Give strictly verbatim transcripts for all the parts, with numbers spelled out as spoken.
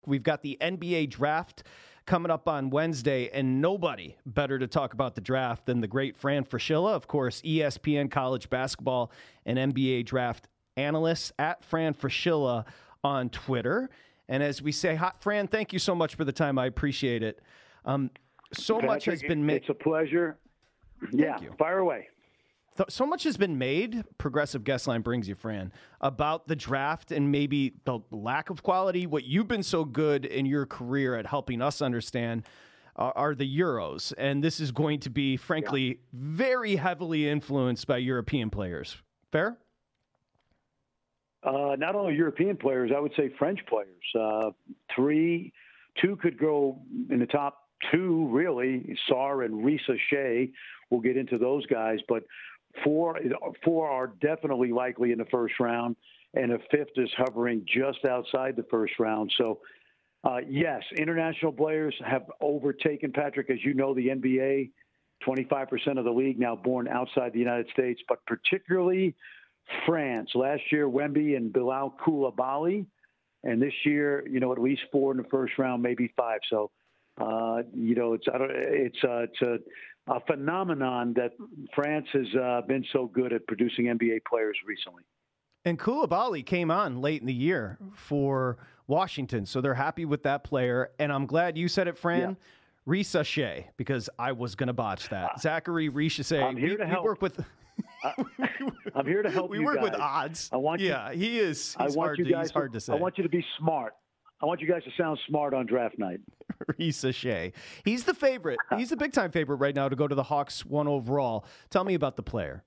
We've got the N B A draft coming up on Wednesday, and nobody better to talk about the draft than the great Fran Fraschilla, of course, E S P N college basketball and N B A draft analyst at Fran Fraschilla on Twitter. And as we say, hi, Fran, thank you so much for the time. I appreciate it. Um, so Patrick, much has been made. It's a pleasure. Yeah, you. Fire away. So much has been made, Progressive Guest Line brings you, Fran, about the draft and maybe the lack of quality. What you've been so good in your career at helping us understand uh, are the Euros. And this is going to be, frankly, yeah. very heavily influenced by European players. Fair? Uh, not only European players, I would say French players. Uh, three, two could go in the top two, really. Sarr and Risa Shea. We'll get into those guys. But Four, four are definitely likely in the first round, and a fifth is hovering just outside the first round. So, uh, yes, international players have overtaken, Patrick, as you know, the N B A, twenty-five percent of the league now born outside the United States, but particularly France. Last year, Wemby and Bilal Koulibaly, and this year, you know, at least four in the first round, maybe five. So, uh, you know, it's I don't, it's uh, it's a a phenomenon that France has uh, been so good at producing N B A players recently. And Koulibaly came on late in the year for Washington, so they're happy with that player. And I'm glad you said it, Fran. Yeah. Risa Shea, because I was going to botch that. Uh, Zachary Risa Shea. I'm here we, to help. We work with. uh, I'm here to help we you work guys. with odds. I want you, yeah, he is. He's I want hard you to, guys. He's hard to say. I want you to be smart. I want you guys to sound smart on draft night. Risa Shea. He's the favorite. He's the big-time favorite right now to go to the Hawks one overall. Tell me about the player.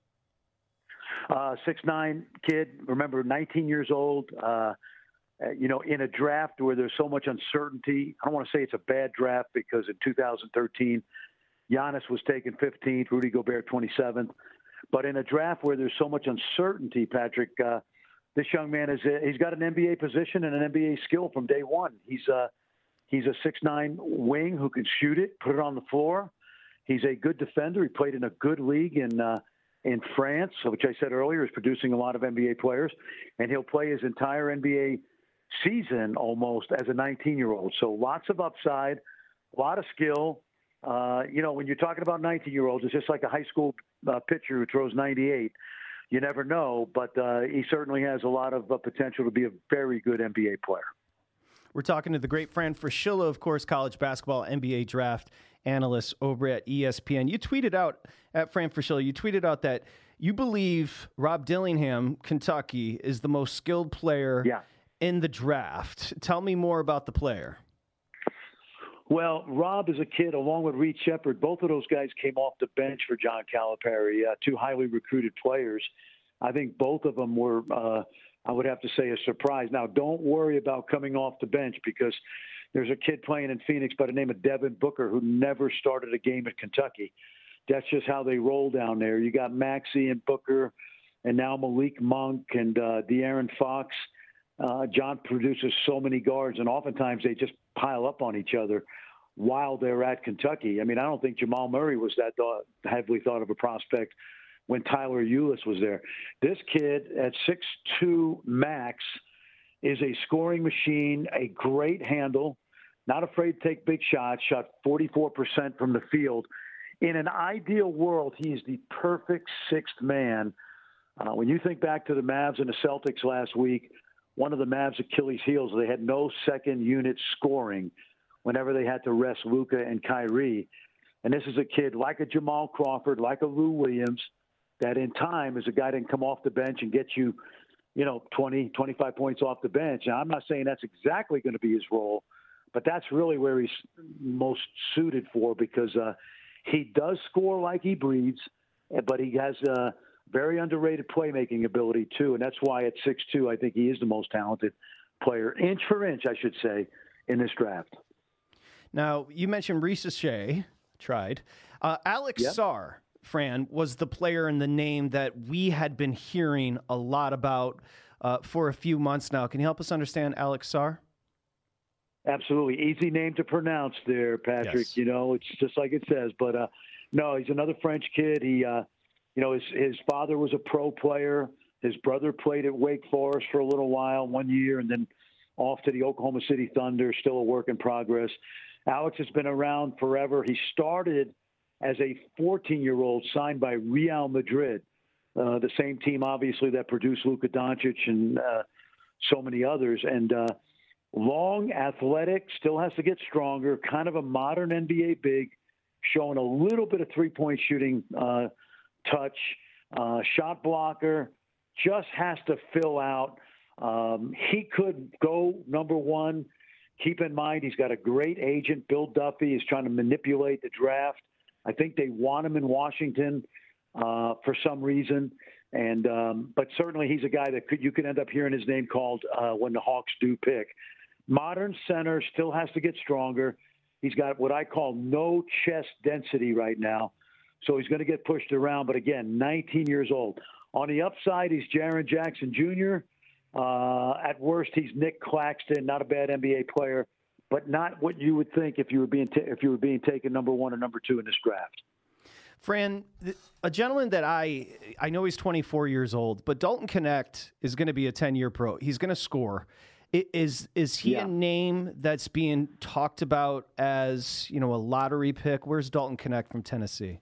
Uh, six nine kid, remember, nineteen years old. Uh, you know, in a draft where there's so much uncertainty. I don't want to say it's a bad draft because in two thousand thirteen, Giannis was taken fifteenth, Rudy Gobert twenty-seventh. But in a draft where there's so much uncertainty, Patrick, uh, this young man is a, he's got an N B A position and an N B A skill from day one. He's a he's a six nine wing who can shoot it, put it on the floor. He's a good defender. He played in a good league in uh, in France, which I said earlier is producing a lot of N B A players, and he'll play his entire N B A season almost as a nineteen-year-old. So lots of upside, a lot of skill. Uh, you know, when you're talking about nineteen-year-olds, it's just like a high school uh, pitcher who throws ninety-eight. You never know, but uh, he certainly has a lot of uh, potential to be a very good N B A player. We're talking to the great Fran Fraschilla, of course, college basketball N B A draft analyst over at E S P N. You tweeted out, at Fran Fraschilla, you tweeted out that you believe Rob Dillingham, Kentucky, is the most skilled player yeah. in the draft. Tell me more about the player. Well, Rob is a kid, along with Reed Sheppard. Both of those guys came off the bench for John Calipari, uh, two highly recruited players. I think both of them were, uh, I would have to say, a surprise. Now, don't worry about coming off the bench because there's a kid playing in Phoenix by the name of Devin Booker who never started a game at Kentucky. That's just how they roll down there. You got Maxey and Booker and now Malik Monk and uh, De'Aaron Fox. Uh, John produces so many guards, and oftentimes they just pile up on each other while they're at Kentucky. I mean, I don't think Jamal Murray was that thought, heavily thought of a prospect when Tyler Ulis was there. This kid at six two max is a scoring machine, a great handle, not afraid to take big shots, shot forty-four percent from the field. In an ideal world, he is the perfect sixth man. Uh, when you think back to the Mavs and the Celtics last week, one of the Mavs' Achilles' heels, they had no second unit scoring whenever they had to rest Luka and Kyrie. And this is a kid like a Jamal Crawford, like a Lou Williams, that in time is a guy that can come off the bench and get you, you know, twenty, twenty-five points off the bench. Now, I'm not saying that's exactly going to be his role, but that's really where he's most suited for because uh, he does score like he breathes, but he has uh, very underrated playmaking ability, too. And that's why at six two, I think he is the most talented player, inch for inch, I should say, in this draft. Now, you mentioned Risa Shea, tried. Uh, Alex yep. Sarr, Fran, was the player and the name that we had been hearing a lot about uh, for a few months now. Can you help us understand Alex Sarr? Absolutely. Easy name to pronounce there, Patrick. Yes. You know, it's just like it says. But, uh, no, he's another French kid. He, uh, you know, his, his father was a pro player. His brother played at Wake Forest for a little while, one year, and then off to the Oklahoma City Thunder, still a work in progress. Alex has been around forever. He started as a fourteen-year-old signed by Real Madrid, uh, the same team, obviously, that produced Luka Doncic and uh, so many others. And uh, long, athletic, still has to get stronger, kind of a modern N B A big, showing a little bit of three-point shooting uh, touch, uh, shot blocker, just has to fill out. Um, he could go number one. Keep in mind, he's got a great agent, Bill Duffy, is trying to manipulate the draft. I think they want him in Washington uh, for some reason. And um, but certainly he's a guy that could, you could end up hearing his name called uh, when the Hawks do pick. Modern center, still has to get stronger. He's got what I call no chest density right now. So he's going to get pushed around. But again, nineteen years old. On the upside, he's Jaren Jackson Junior Uh, at worst, he's Nick Claxton, not a bad N B A player, but not what you would think if you were being t- if you were being taken number one or number two in this draft. Fran, a gentleman that I I know he's twenty-four years old, but Dalton Knecht is going to be a ten-year pro. He's going to score. Is is he yeah. a name that's being talked about as, you know, a lottery pick? Where's Dalton Knecht from Tennessee?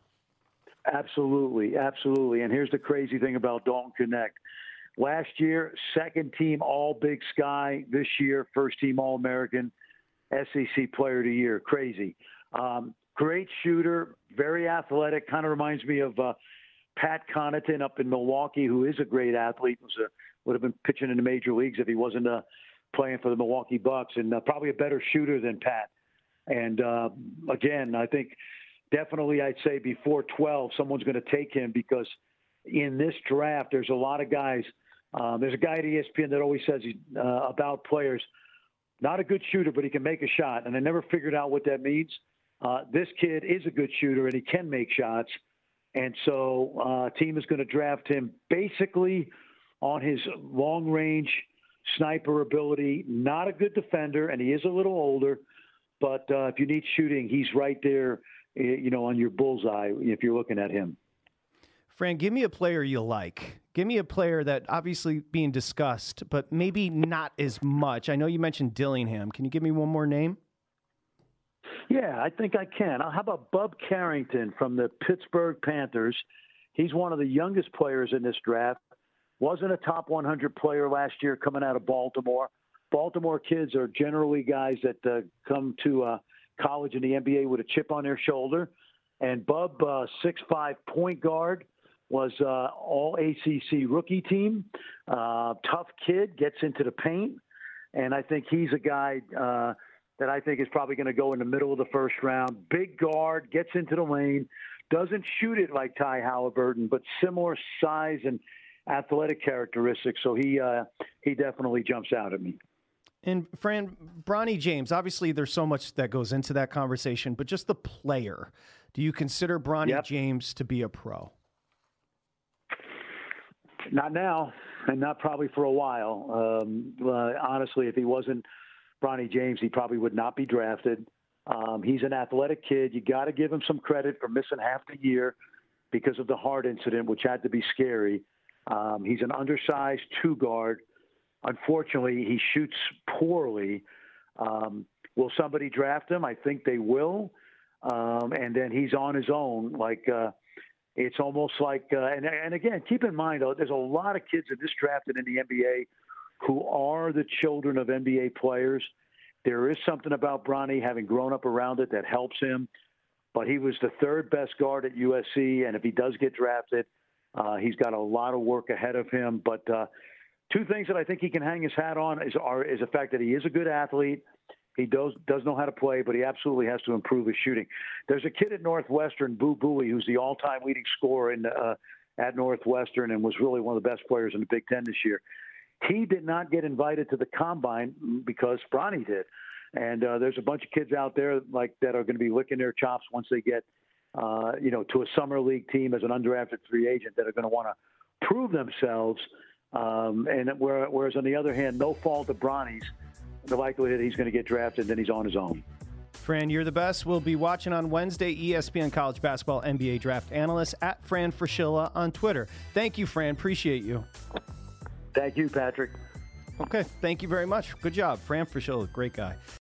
Absolutely, absolutely. And here's the crazy thing about Dalton Knecht. Last year, second team All Big Sky. This year, first team All American, S E C Player of the Year. Crazy. Um, great shooter, very athletic. Kind of reminds me of uh, Pat Connaughton up in Milwaukee, who is a great athlete. Was a, would have been pitching in the major leagues if he wasn't uh, playing for the Milwaukee Bucks, and uh, probably a better shooter than Pat. And uh, again, I think definitely I'd say before twelve, someone's going to take him because in this draft, there's a lot of guys. Um, there's a guy at E S P N that always says he's, uh, about players, not a good shooter, but he can make a shot. And I never figured out what that means. Uh, this kid is a good shooter, and he can make shots. And so uh, team is going to draft him basically on his long-range sniper ability. Not a good defender, and he is a little older. But uh, if you need shooting, he's right there, you know, on your bullseye if you're looking at him. Fran, give me a player you like. Give me a player that obviously being discussed, but maybe not as much. I know you mentioned Dillingham. Can you give me one more name? Yeah, I think I can. How about Bub Carrington from the Pittsburgh Panthers? He's one of the youngest players in this draft. Wasn't a top one hundred player last year coming out of Baltimore. Baltimore kids are generally guys that uh, come to uh, college in the N B A with a chip on their shoulder. And Bub, uh, six five point guard, was uh, all A C C rookie team. Uh, tough kid, gets into the paint. And I think he's a guy uh, that I think is probably going to go in the middle of the first round. Big guard, gets into the lane, doesn't shoot it like Ty Halliburton, but similar size and athletic characteristics. So he uh, he definitely jumps out at me. And Fran, Bronny James, obviously there's so much that goes into that conversation, but just the player. Do you consider Bronny yep. James to be a pro? Not now, and not probably for a while. Um, uh, honestly, if he wasn't Bronny James, he probably would not be drafted. Um, he's an athletic kid. You got to give him some credit for missing half the year because of the heart incident, which had to be scary. Um, he's an undersized two guard. Unfortunately, he shoots poorly. Um, will somebody draft him? I think they will. Um, and then he's on his own. Like uh, it's almost like, uh, and, and again, keep in mind, though, there's a lot of kids in this draft and in the N B A who are the children of N B A players. There is something about Bronny having grown up around it that helps him. But he was the third best guard at U S C, and if he does get drafted, uh, he's got a lot of work ahead of him. But uh, two things that I think he can hang his hat on is, are, is the fact that he is a good athlete. He does does know how to play, but he absolutely has to improve his shooting. There's a kid at Northwestern, Boo Buie, who's the all-time leading scorer in, uh, at Northwestern and was really one of the best players in the Big Ten this year. He did not get invited to the Combine because Bronny did. And uh, there's a bunch of kids out there like that are going to be licking their chops once they get, uh, you know, to a summer league team as an undrafted free agent that are going to want to prove themselves. Um, and whereas on the other hand, no fault of Bronny's, the likelihood he's going to get drafted, then he's on his own. Fran, you're the best. We'll be watching on Wednesday, E S P N College Basketball N B A Draft Analyst at Fran Fraschilla on Twitter. Thank you, Fran. Appreciate you. Thank you, Patrick. Okay. Thank you very much. Good job. Fran Fraschilla, great guy.